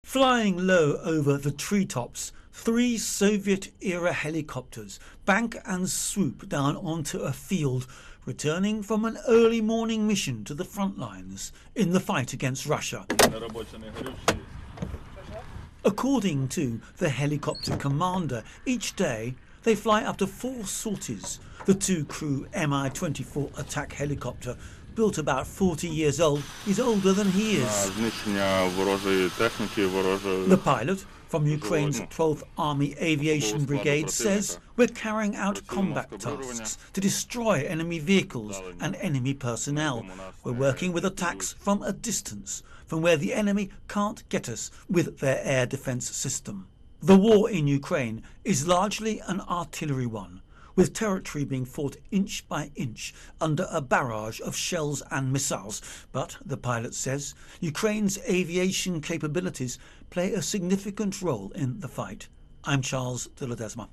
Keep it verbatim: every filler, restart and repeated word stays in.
Flying low over the treetops, three Soviet-era helicopters bank and swoop down onto a field, returning from an early morning mission to the front lines in the fight against Russia. According to the helicopter commander, each day they fly up to four sorties. The two-crew M I twenty-four attack helicopter, built about forty years old, is older than he is. The pilot from Ukraine's twelfth Army Aviation Brigade says we're carrying out combat tasks to destroy enemy vehicles and enemy personnel. We're working with attacks from a distance, from where the enemy can't get us with their air defence system. The war in Ukraine is largely an artillery one, with territory being fought inch by inch under a barrage of shells and missiles. But, the pilot says, Ukraine's aviation capabilities play a significant role in the fight. I'm Charles de Ledesma.